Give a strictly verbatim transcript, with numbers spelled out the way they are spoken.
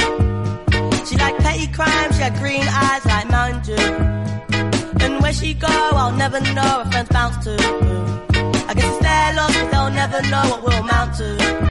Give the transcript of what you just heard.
She liked petty crime, she had green eyes like Mountain Dew. And where she go, I'll never know, her friends bounce to. I guess it's their loss, but they'll never know what we'll amount to.